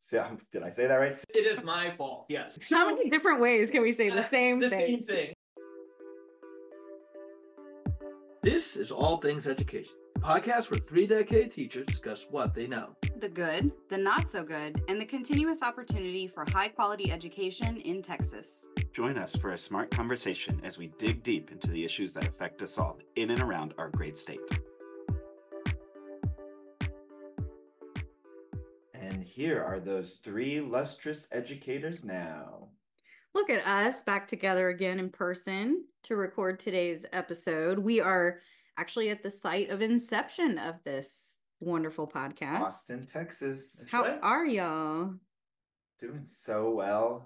Did I say that right? It is my fault, yes. How many different ways can we say the same The thing? same thing. This is All Things Education, a podcast where 3 decade teachers discuss what they know. The good, the not so good, and the continuous opportunity for high quality education in Texas. Join us for a smart conversation as we dig deep into the issues that affect us all in and around our great state. And here are those 3 lustrous educators now. Look at us back together again in person to record today's episode. We are actually at the site of inception of this wonderful podcast. Austin, Texas. How are y'all? Doing so well.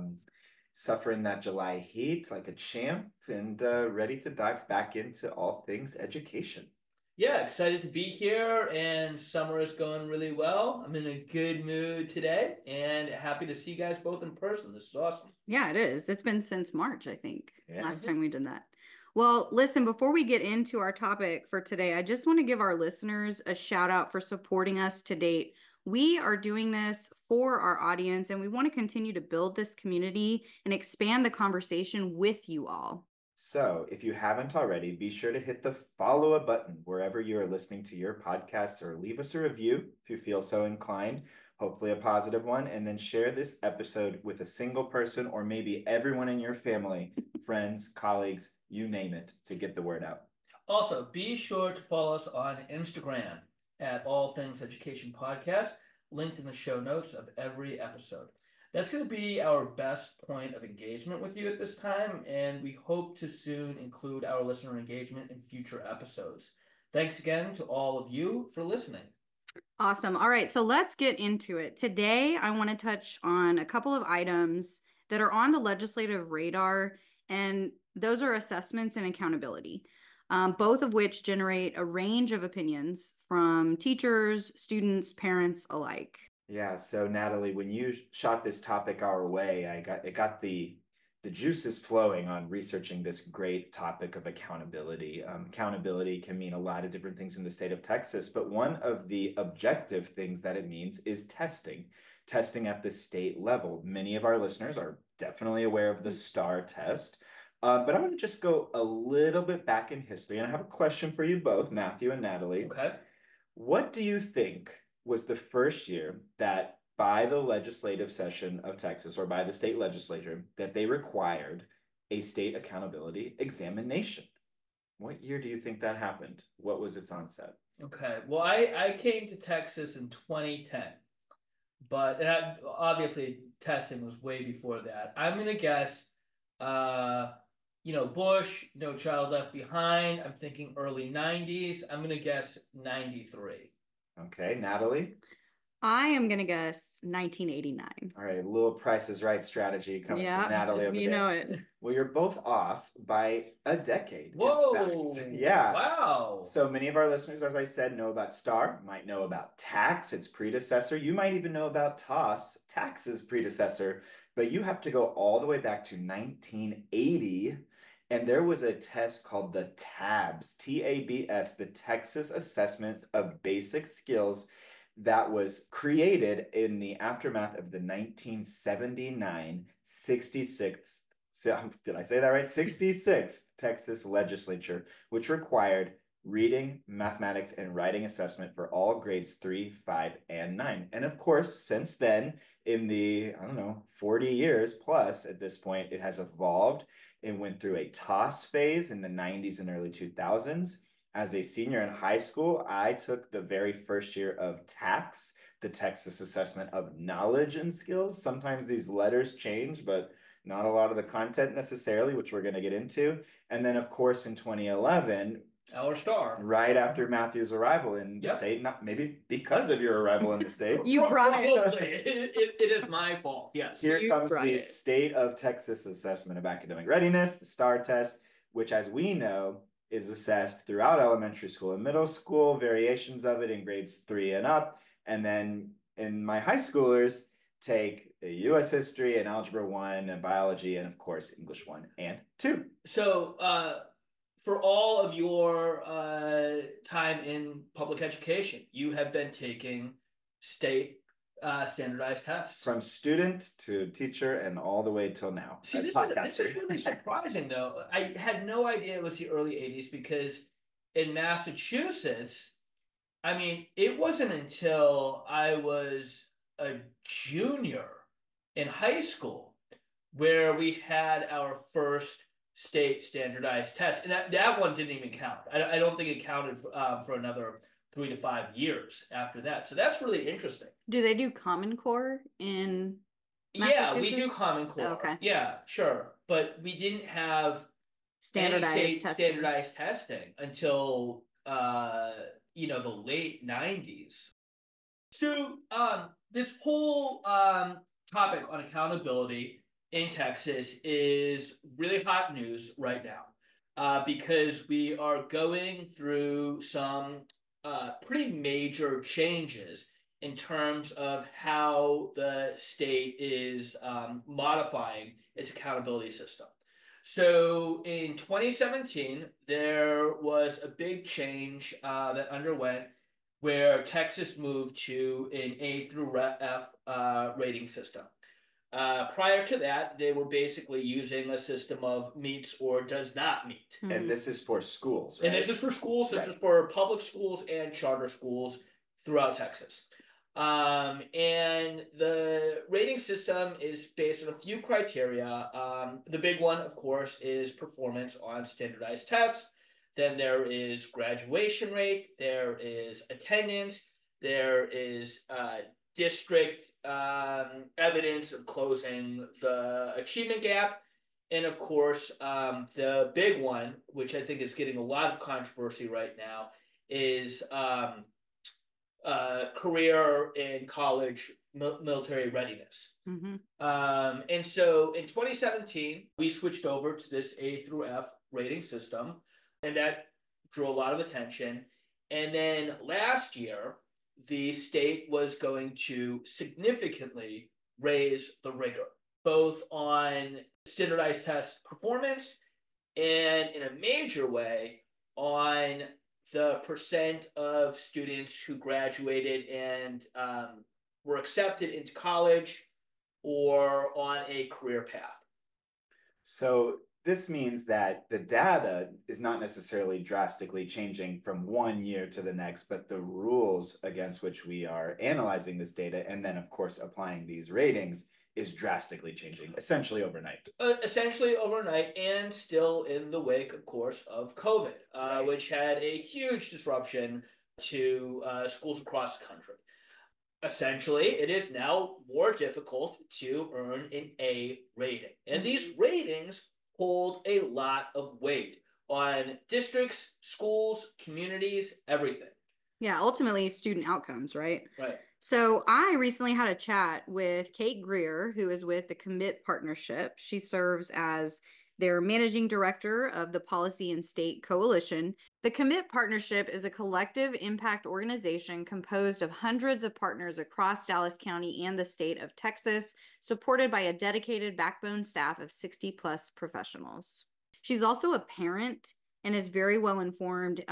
Suffering that July heat like a champ and ready to dive back into all things education. Yeah, excited to be here, and summer is going really well. I'm in a good mood today and happy to see you guys both in person. This is awesome. Yeah, it is. It's been since March, I think, Yeah. last time we did that. Well, listen, before we get into our topic for today, I just want to give our listeners a shout out for supporting us to date. We are doing this for our audience, and we want to continue to build this community and expand the conversation with you all. So if you haven't already, be sure to hit the follow button wherever you are listening to your podcasts, or leave us a review if you feel so inclined, hopefully a positive one, and then share this episode with a single person or maybe everyone in your family, friends, colleagues, you name it, to get the word out. Also, be sure to follow us on Instagram at All Things Education Podcast, linked in the show notes of every episode. That's going to be our best point of engagement with you at this time, and we hope to soon include our listener engagement in future episodes. Thanks again to all of you for listening. Awesome. All right, so let's get into it. Today, I want to touch on a couple of items that are on the legislative radar, and those are assessments and accountability, both of which generate a range of opinions from teachers, students, parents alike. Yeah, so Natalie, when you shot this topic our way, it got the juices flowing on researching this great topic of accountability. Accountability can mean a lot of different things in the state of Texas, but one of the objective things that it means is testing at the state level. Many of our listeners are definitely aware of the STAR test, but I'm going to just go a little bit back in history, and I have a question for you both, Matthew and Natalie. Okay. What do you think was the first year that by the legislative session of Texas, or by the state legislature, that they required a state accountability examination? What year do you think that happened? What was its onset? Okay. Well, I came to Texas in 2010, but obviously testing was way before that. I'm going to guess, Bush, No Child Left Behind. I'm thinking early 90s. I'm going to guess 93. Okay, Natalie? I am going to guess 1989. All right, a little Price is Right strategy coming from Natalie over there. You know it. Well, you're both off by a decade. Whoa! In fact. Yeah. Wow! So many of our listeners, as I said, know about STAR, might know about TAX, its predecessor. You might even know about TOS, TAX's predecessor, but you have to go all the way back to 1980. And there was a test called the TABS, T-A-B-S, the Texas Assessment of Basic Skills, that was created in the aftermath of the 1979 66th, did I say that right? 66th Texas legislature, which required reading, mathematics, and writing assessment for all grades 3, 5, and 9. And of course, since then, in the, 40 years plus at this point, it has evolved. It went through a TOS phase in the 90s and early 2000s. As a senior in high school, I took the very first year of TAX, the Texas Assessment of Knowledge and Skills. Sometimes these letters change, but not a lot of the content necessarily, which we're going to get into. And then, of course, in 2011, our STAR, right after Matthew's arrival in the state, not maybe because of your arrival in the state. You brought it. It is my fault. Yes. Here comes the State of Texas Assessment of Academic Readiness, the STAR test, which, as we know, is assessed throughout elementary school and middle school, variations of it in grades 3 and up. And then in my high schoolers take U.S. history and algebra 1 and biology, and of course, English 1 and 2. So for all of your time in public education, you have been taking state standardized tests. From student to teacher and all the way till now. See, as this is really surprising, though. I had no idea it was the early 80s because in Massachusetts, I mean, it wasn't until I was a junior in high school where we had our first state standardized test. And that one didn't even count. I don't think it counted for another 3 to 5 years after that. So that's really interesting. Do they do Common Core in Yeah, we do Common Core. Okay. Yeah, sure. But we didn't have standardized testing until the late 90s. So this whole topic on accountability in Texas is really hot news right now because we are going through some pretty major changes in terms of how the state is modifying its accountability system. So in 2017, there was a big change that underwent where Texas moved to an A through F rating system. Prior to that, they were basically using a system of meets or does not meet. Mm-hmm. And this is for schools, right? And this is for schools. This is for public schools and charter schools throughout Texas. And the rating system is based on a few criteria. The big one, of course, is performance on standardized tests. Then there is graduation rate. There is attendance. There is district evidence of closing the achievement gap. And of course, the big one, which I think is getting a lot of controversy right now, is career in college military readiness. Mm-hmm. And so in 2017, we switched over to this A through F rating system, and that drew a lot of attention. And then last year, the state was going to significantly raise the rigor, both on standardized test performance and in a major way on the percent of students who graduated and were accepted into college or on a career path. So this means that the data is not necessarily drastically changing from one year to the next, but the rules against which we are analyzing this data and then, of course, applying these ratings is drastically changing, essentially overnight. Essentially overnight, and still in the wake, of course, of COVID, which had a huge disruption to schools across the country. Essentially, it is now more difficult to earn an A rating. And these ratings hold a lot of weight on districts, schools, communities, everything. Yeah, ultimately student outcomes, right? Right. So I recently had a chat with Kate Greer, who is with the Commit Partnership. She serves as their managing director of the Policy and State Coalition. The Commit Partnership is a collective impact organization composed of hundreds of partners across Dallas County and the state of Texas, supported by a dedicated backbone staff of 60 plus professionals. She's also a parent and is very well informed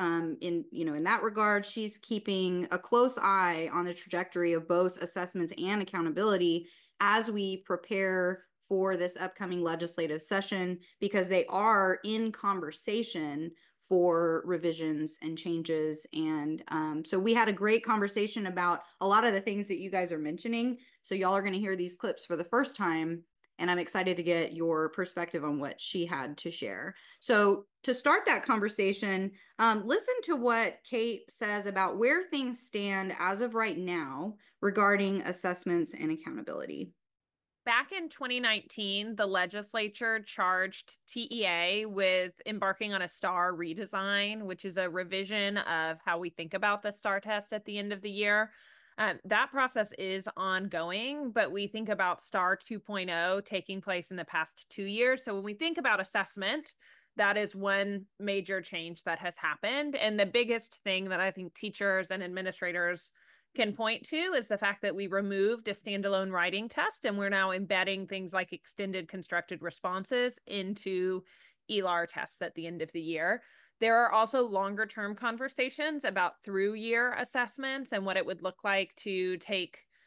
in that regard. She's keeping a close eye on the trajectory of both assessments and accountability as we prepare for this upcoming legislative session, because they are in conversation for revisions and changes. And so we had a great conversation about a lot of the things that you guys are mentioning. So y'all are going to hear these clips for the first time, and I'm excited to get your perspective on what she had to share. So to start that conversation, listen to what Kate says about where things stand as of right now regarding assessments and accountability. Back in 2019, the legislature charged TEA with embarking on a STAR redesign, which is a revision of how we think about the STAR test at the end of the year. That process is ongoing, but we think about STAR 2.0 taking place in the past 2 years. So when we think about assessment, that is one major change that has happened. And the biggest thing that I think teachers and administrators can point to is the fact that we removed a standalone writing test, and we're now embedding things like extended constructed responses into ELAR tests at the end of the year. There are also longer term conversations about through year assessments and what it would look like to take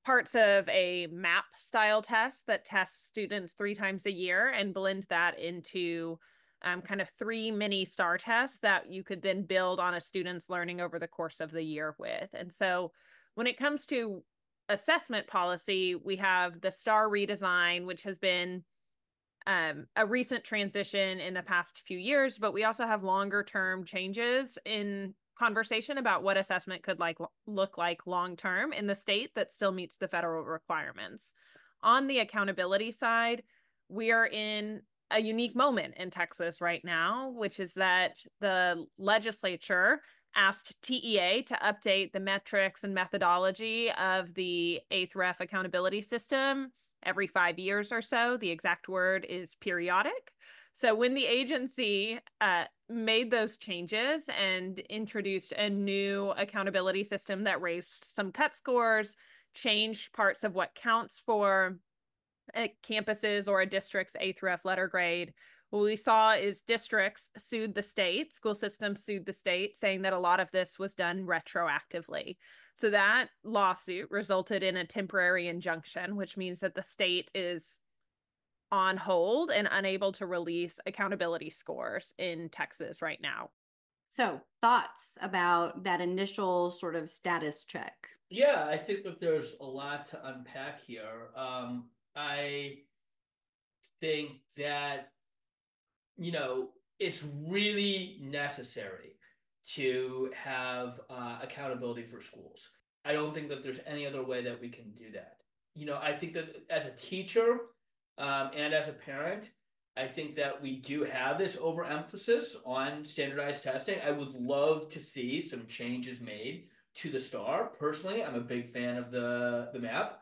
parts of a map style test that tests students 3 times a year and blend that into kind of 3 mini STAR tests that you could then build on a student's learning over the course of the year with. And so when it comes to assessment policy, we have the STAR redesign, which has been a recent transition in the past few years, but we also have longer term changes in conversation about what assessment could look like long term in the state that still meets the federal requirements. On the accountability side, we are in a unique moment in Texas right now, which is that the legislature asked TEA to update the metrics and methodology of the A through F accountability system every 5 years or so. The exact word is periodic. So when the agency made those changes and introduced a new accountability system that raised some cut scores, changed parts of what counts for campuses or a district's A through F letter grade, what we saw is districts sued the state, school systems sued the state, saying that a lot of this was done retroactively. So that lawsuit resulted in a temporary injunction, which means that the state is on hold and unable to release accountability scores in Texas right now. So, thoughts about that initial sort of status check? Yeah, I think that there's a lot to unpack here. I think that, it's really necessary to have accountability for schools. I don't think that there's any other way that we can do that. I think that as a teacher and as a parent, I think that we do have this overemphasis on standardized testing. I would love to see some changes made to the STAR. Personally, I'm a big fan of the map,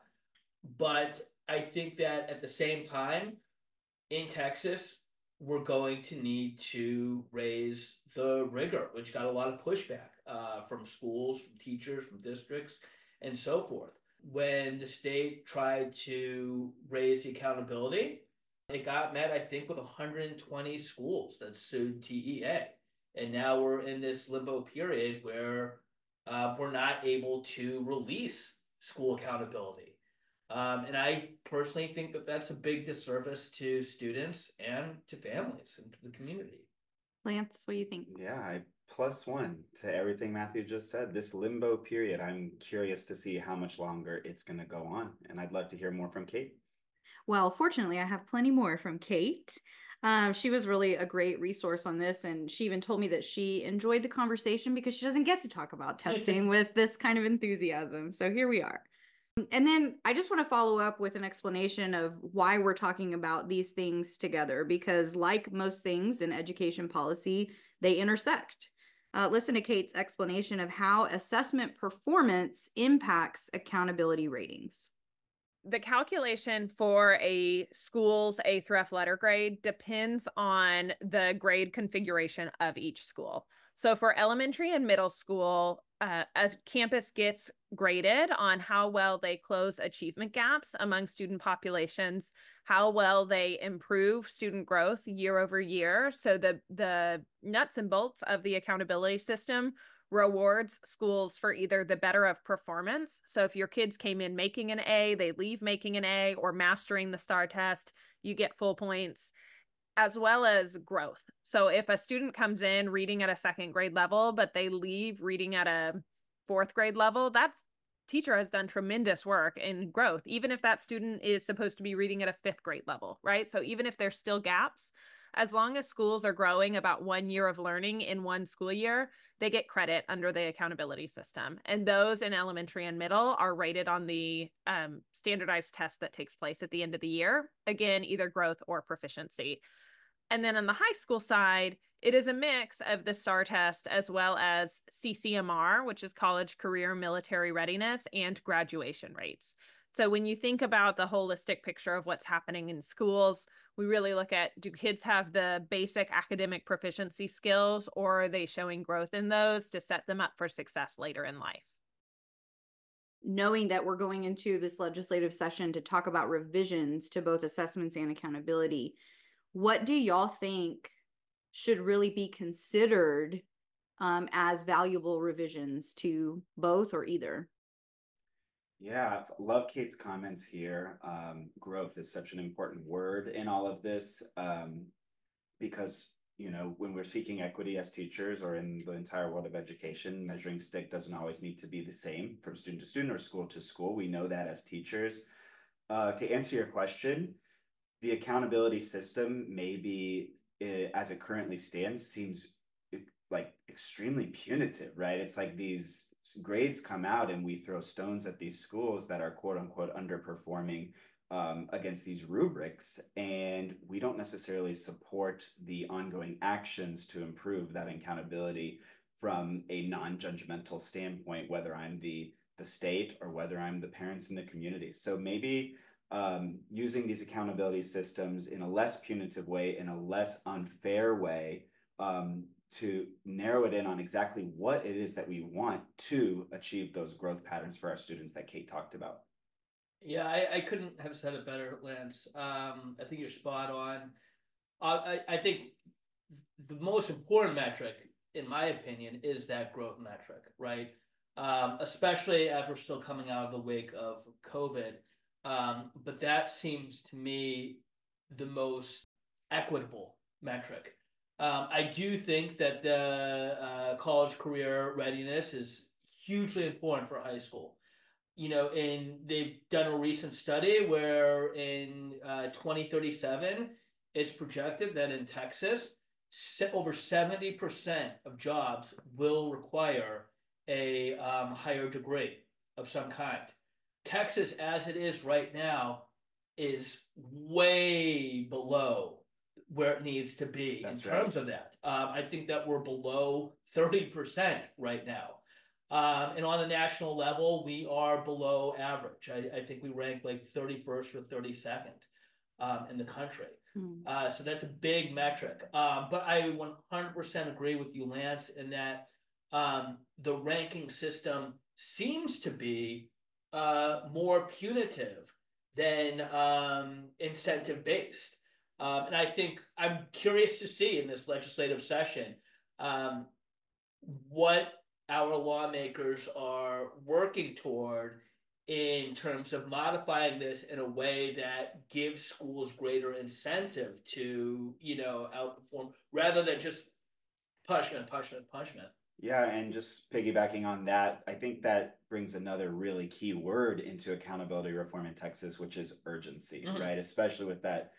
but I think that at the same time, in Texas, we're going to need to raise the rigor, which got a lot of pushback from schools, from teachers, from districts, and so forth. When the state tried to raise the accountability, it got met, I think, with 120 schools that sued TEA. And now we're in this limbo period where we're not able to release school accountability. And I personally think that that's a big disservice to students and to families and to the community. Lance, what do you think? Yeah, I +1 to everything Matthew just said. This limbo period, I'm curious to see how much longer it's going to go on. And I'd love to hear more from Kate. Well, fortunately, I have plenty more from Kate. She was really a great resource on this, and she even told me that she enjoyed the conversation because she doesn't get to talk about testing with this kind of enthusiasm. So here we are. And then I just want to follow up with an explanation of why we're talking about these things together, because like most things in education policy, they intersect. Listen to Kate's explanation of how assessment performance impacts accountability ratings. The calculation for a school's A through F letter grade depends on the grade configuration of each school. So for elementary and middle school, a campus gets graded on how well they close achievement gaps among student populations, how well they improve student growth year over year. So the nuts and bolts of the accountability system rewards schools for either the better of performance. So if your kids came in making an A, they leave making an A, or mastering the STAR test, you get full points, as well as growth. So if a student comes in reading at a 2nd grade level, but they leave reading at a 4th grade level, that teacher has done tremendous work in growth, even if that student is supposed to be reading at a 5th grade level, right? So even if there's still gaps, as long as schools are growing about 1 year of learning in one school year, they get credit under the accountability system. And those in elementary and middle are rated on the standardized test that takes place at the end of the year. Again, either growth or proficiency. And then on the high school side, it is a mix of the STAR test as well as CCMR, which is college, career, military readiness, and graduation rates. So when you think about the holistic picture of what's happening in schools, we really look at, do kids have the basic academic proficiency skills, or are they showing growth in those to set them up for success later in life? Knowing that we're going into this legislative session to talk about revisions to both assessments and accountability, what do y'all think should really be considered as valuable revisions to both or either? Yeah, love Kate's comments here. Growth is such an important word in all of this, because, you know, when we're seeking equity as teachers or in the entire world of education, measuring stick doesn't always need to be the same from student to student or school to school. We know that as teachers. To answer your question, the accountability system maybe as it currently stands seems like extremely punitive, right? It's like these grades come out and we throw stones at these schools that are quote unquote underperforming against these rubrics, and we don't necessarily support the ongoing actions to improve that accountability from a non-judgmental standpoint, whether I'm the state or whether I'm the parents in the community. So maybe using these accountability systems in a less punitive way, in a less unfair way, to narrow it in on exactly what it is that we want to achieve those growth patterns for our students that Kate talked about. Yeah, I couldn't have said it better, Lance. I think you're spot on. I think the most important metric, in my opinion, is that growth metric, right? Especially as we're still coming out of the wake of COVID. But that seems to me the most equitable metric. I do think that the college career readiness is hugely important for high school. You know, they've done a recent study where in 2037, it's projected that in Texas, over 70% of jobs will require a higher degree of some kind. Texas, as it is right now, is way below where it needs to be. That's in terms of that. I think that we're below 30% right now. And on the national level, we are below average. I think we rank like 31st or 32nd in the country. So that's a big metric. But I 100% agree with you, Lance, in that the ranking system seems to be more punitive than incentive based. And I think I'm curious to see in this legislative session what our lawmakers are working toward in terms of modifying this in a way that gives schools greater incentive to, you know, outperform rather than just punishment. Yeah, and just piggybacking on that, I think that brings another really key word into accountability reform in Texas, which is urgency, right? Especially with that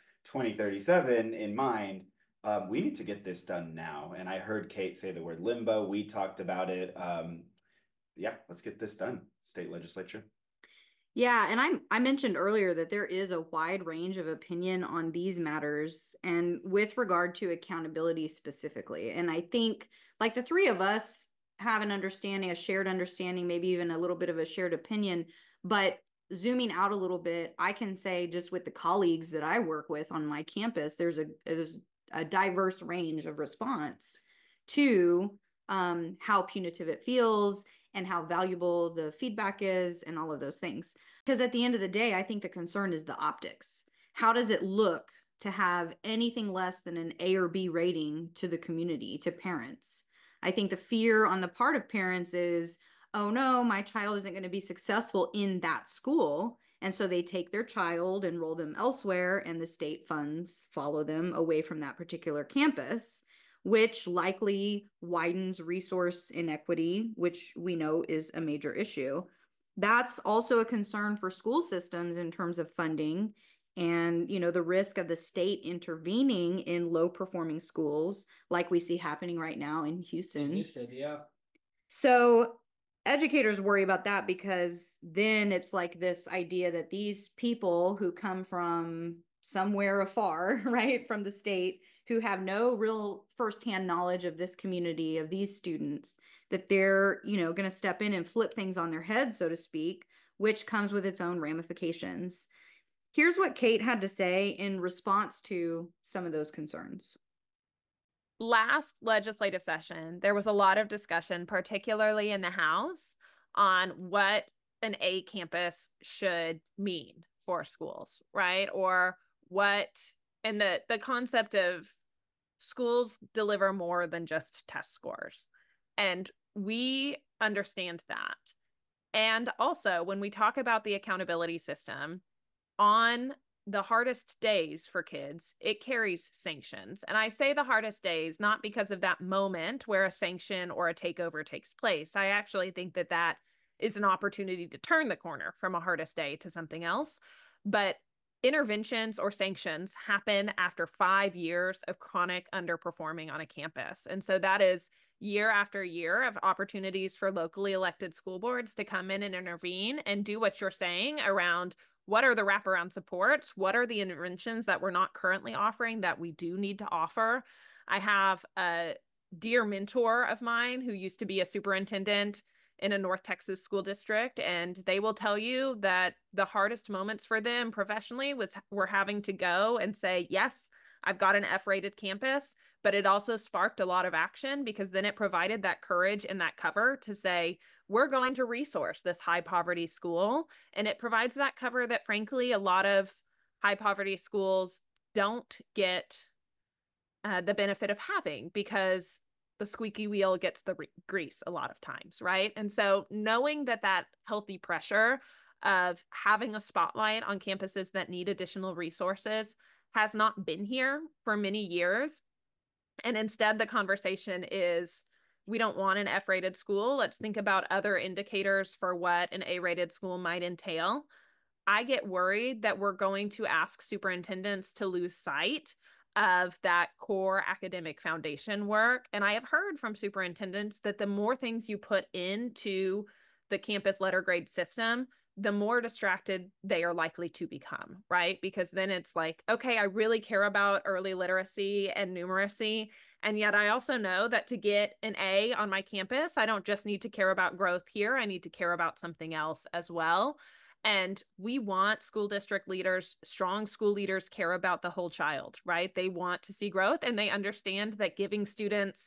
2037 in mind. We need to get this done now. And I heard Kate say the word limbo. We talked about it. Yeah, let's get this done, state legislature. Yeah, and I mentioned earlier that there is a wide range of opinion on these matters and with regard to accountability specifically. And I think like the three of us have an understanding, a shared understanding, maybe even a little bit of a shared opinion, but zooming out a little bit, I can say just with the colleagues that I work with on my campus, there's a diverse range of response to how punitive it feels and how valuable the feedback is and all of those things. Because at the end of the day, I think the concern is the optics. How does it look to have anything less than an A or B rating to the community, to parents? I think the fear on the part of parents is, oh no, my child isn't going to be successful in that school. And so they take their child, enroll them elsewhere, and the state funds follow them away from that particular campus, which likely widens resource inequity, which we know is a major issue. That's also a concern for school systems in terms of funding and, you know, the risk of the state intervening in low performing schools like we see happening right now in Houston. Yeah. So educators worry about that because then it's like this idea that these people who come from somewhere afar, right, from the state, who have no real firsthand knowledge of this community, of these students, that they're, you know, going to step in and flip things on their head, so to speak, which comes with its own ramifications. Here's what Kate had to say in response to some of those concerns. Last legislative session, there was a lot of discussion, particularly in the House, on what an A campus should mean for schools, right? Or what, and the concept of schools deliver more than just test scores. And we understand that. And also, when we talk about the accountability system, on the hardest days for kids, it carries sanctions. And I say the hardest days not because of that moment where a sanction or a takeover takes place. I actually think that that is an opportunity to turn the corner from a hardest day to something else. But interventions or sanctions happen after 5 years of chronic underperforming on a campus. And so that is year after year of opportunities for locally elected school boards to come in and intervene and do what you're saying around what are the wraparound supports, what are the interventions that we're not currently offering that we do need to offer. I have a dear mentor of mine who used to be a superintendent in a North Texas school district, and they will tell you that the hardest moments for them professionally were having to go and say, yes, I've got an F-rated campus, but it also sparked a lot of action because then it provided that courage and that cover to say, we're going to resource this high poverty school. And it provides that cover that frankly, a lot of high poverty schools don't get the benefit of having because the squeaky wheel gets the grease a lot of times, right? And so knowing that that healthy pressure of having a spotlight on campuses that need additional resources has not been here for many years. And instead, the conversation is, we don't want an F-rated school. Let's think about other indicators for what an A-rated school might entail. I get worried that we're going to ask superintendents to lose sight of that core academic foundation work. And I have heard from superintendents that the more things you put into the campus letter grade system, the more distracted they are likely to become, right? Because then it's like, okay, I really care about early literacy and numeracy. And yet I also know that to get an A on my campus, I don't just need to care about growth here. I need to care about something else as well. And we want school district leaders, strong school leaders care about the whole child, right? They want to see growth and they understand that giving students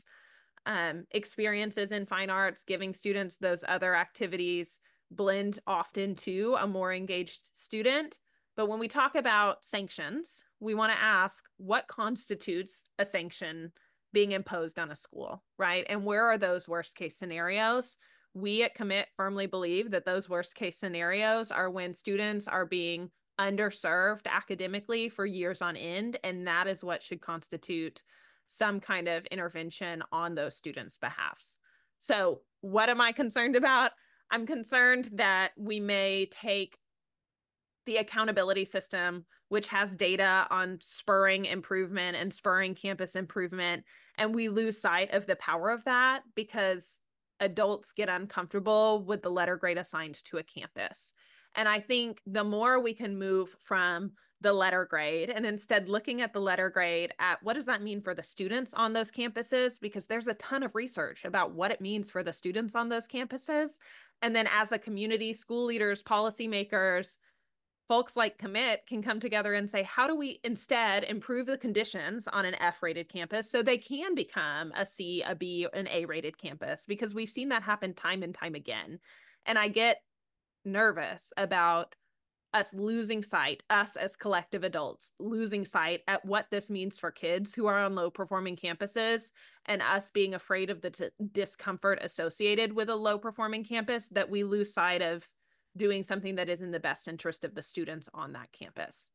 experiences in fine arts, giving students those other activities blend often to a more engaged student. But when we talk about sanctions, we want to ask what constitutes a sanction being imposed on a school, right? And where are those worst case scenarios? We at Commit firmly believe that those worst case scenarios are when students are being underserved academically for years on end, and that is what should constitute some kind of intervention on those students' behalfs. So what am I concerned about? I'm concerned that we may take the accountability system, which has data on spurring improvement and spurring campus improvement, and we lose sight of the power of that because adults get uncomfortable with the letter grade assigned to a campus. And I think the more we can move from the letter grade and instead looking at the letter grade at what does that mean for the students on those campuses, because there's a ton of research about what it means for the students on those campuses. And then as a community, school leaders, policymakers, folks like Commit can come together and say, how do we instead improve the conditions on an F-rated campus so they can become a C, a B, an A-rated campus? Because we've seen that happen time and time again. And I get nervous about us losing sight, us as collective adults, losing sight at what this means for kids who are on low-performing campuses and us being afraid of the discomfort associated with a low-performing campus, that we lose sight of doing something that is in the best interest of the students on that campus.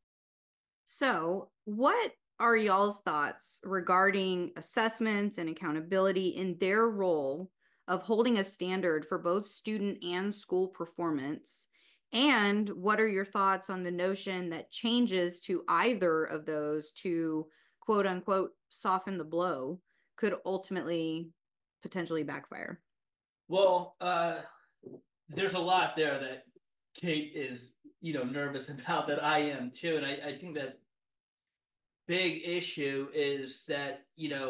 So, what are y'all's thoughts regarding assessments and accountability in their role of holding a standard for both student and school performance? And what are your thoughts on the notion that changes to either of those to quote unquote soften the blow could ultimately potentially backfire? Well, there's a lot there that Kate is, nervous about, that I am too. And I think that big issue is that,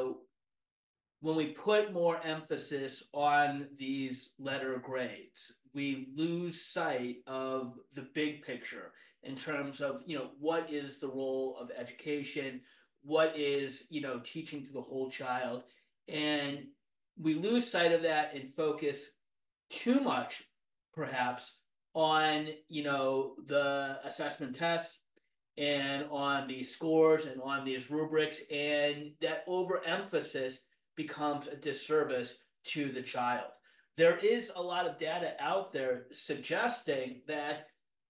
when we put more emphasis on these letter grades, we lose sight of the big picture in terms of, what is the role of education? What is, teaching to the whole child? And we lose sight of that and focus too much, perhaps, on, the assessment tests and on these scores and on these rubrics. And that overemphasis becomes a disservice to the child, there is a lot of data out there suggesting that,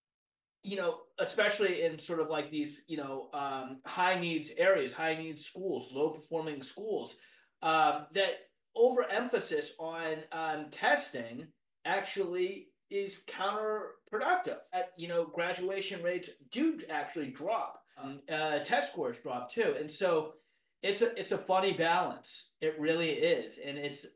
especially in sort of like these, high needs areas, high needs schools, low performing schools, that overemphasis on testing actually is counterproductive. Graduation rates do actually drop. Test scores drop too, and so it's a funny balance. It really is, and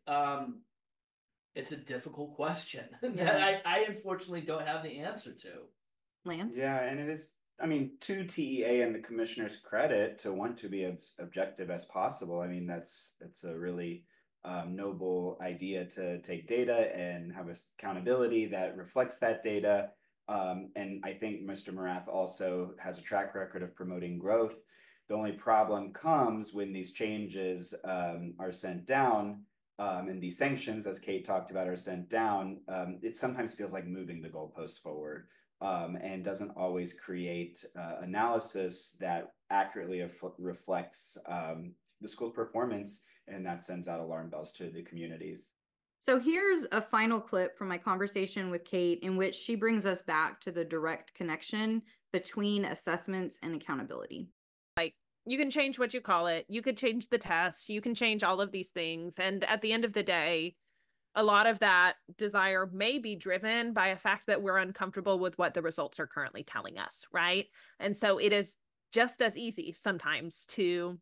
it's a difficult question that I unfortunately don't have the answer to. Lance? Yeah, and it is, I mean, to TEA and the commissioner's credit to want to be as objective as possible. I mean, that's a really noble idea to take data and have accountability that reflects that data. And I think Mr. Morath also has a track record of promoting growth. The only problem comes when these changes are sent down, and these sanctions, as Kate talked about, are sent down. It sometimes feels like moving the goalposts forward. And doesn't always create analysis that accurately reflects the school's performance, and that sends out alarm bells to the communities. So here's a final clip from my conversation with Kate in which she brings us back to the direct connection between assessments and accountability. You can change what you call it. You could change the test. You can change all of these things. And at the end of the day, a lot of that desire may be driven by a fact that we're uncomfortable with what the results are currently telling us, right? And so it is just as easy sometimes to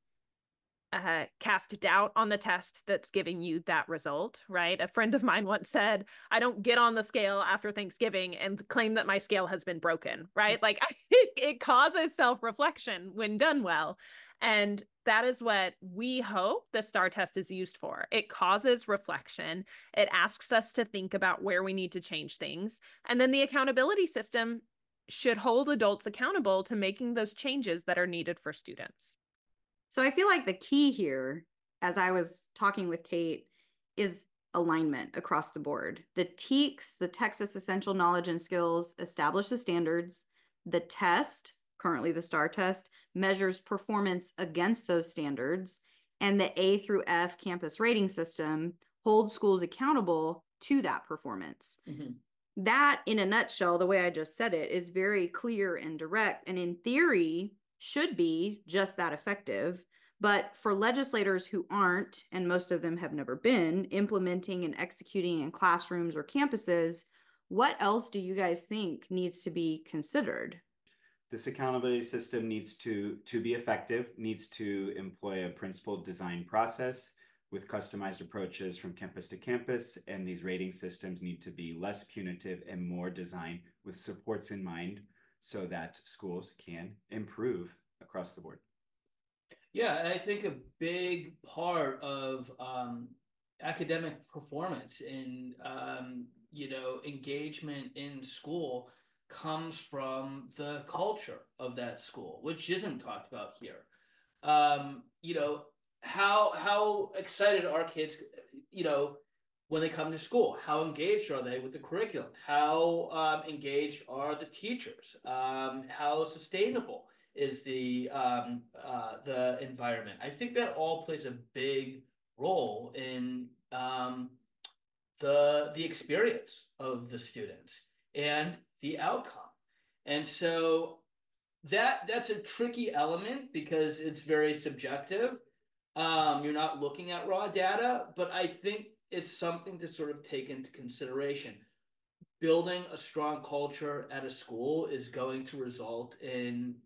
cast doubt on the test that's giving you that result, right? A friend of mine once said, I don't get on the scale after Thanksgiving and claim that my scale has been broken, right? Like it causes self-reflection when done well. And that is what we hope the STAR test is used for. It causes reflection. It asks us to think about where we need to change things. And then the accountability system should hold adults accountable to making those changes that are needed for students. So I feel like the key here, as I was talking with Kate, is alignment across the board. The TEKS, the Texas Essential Knowledge and Skills, establish the standards. The test, currently the STAR test, measures performance against those standards. And the A through F campus rating system holds schools accountable to that performance. Mm-hmm. That, in a nutshell, the way I just said it, is very clear and direct, and in theory should be just that effective. But for legislators who aren't, and most of them have never been, implementing and executing in classrooms or campuses, what else do you guys think needs to be considered? This accountability system needs to be effective, needs to employ a principled design process with customized approaches from campus to campus, and these rating systems need to be less punitive and more designed with supports in mind so that schools can improve across the board. Yeah, I think a big part of academic performance and engagement in school comes from the culture of that school, which isn't talked about here. How excited are kids, when they come to school? How engaged are they with the curriculum? How engaged are the teachers? How sustainable is the environment? I think that all plays a big role in the experience of the students and the outcome. And so that's a tricky element because it's very subjective. You're not looking at raw data, but I think it's something to sort of take into consideration. Building a strong culture at a school is going to result in,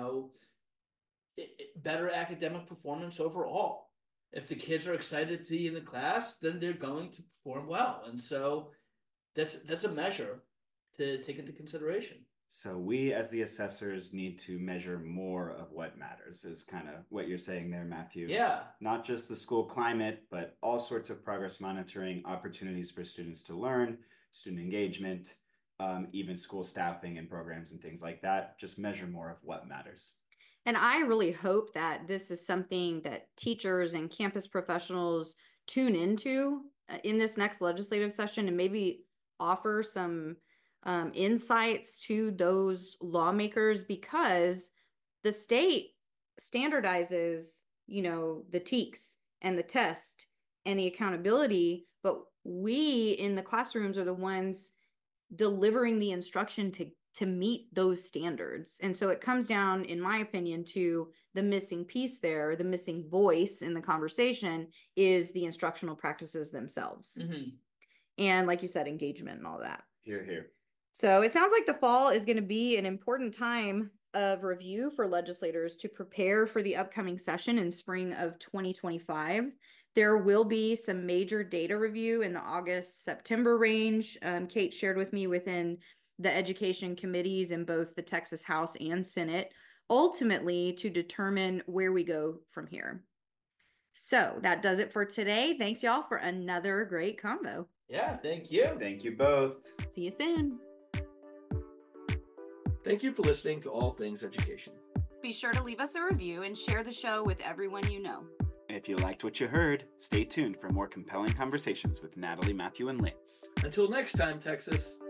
better academic performance overall. If the kids are excited to be in the class, then they're going to perform well. And so that's a measure to take into consideration. So we, as the assessors, need to measure more of what matters, is kind of what you're saying there, Matthew. Yeah. Not just the school climate, but all sorts of progress monitoring, opportunities for students to learn, student engagement, even school staffing and programs and things like that. Just measure more of what matters. And I really hope that this is something that teachers and campus professionals tune into in this next legislative session and maybe offer some insights to those lawmakers, because the state standardizes, the TEKS and the test, and the accountability, but we in the classrooms are the ones delivering the instruction to meet those standards. And so it comes down, in my opinion, to the missing piece there, the missing voice in the conversation is the instructional practices themselves. And like you said, engagement and all that. Here. So it sounds like the fall is going to be an important time of review for legislators to prepare for the upcoming session in spring of 2025. There will be some major data review in the August-September range. Kate shared with me within the education committees in both the Texas House and Senate, ultimately to determine where we go from here. So that does it for today. Thanks y'all for another great combo. Yeah, thank you. Thank you both. See you soon. Thank you for listening to All Things Education. Be sure to leave us a review and share the show with everyone you know. If you liked what you heard, stay tuned for more compelling conversations with Natalie, Matthew, and Lance. Until next time, Texas.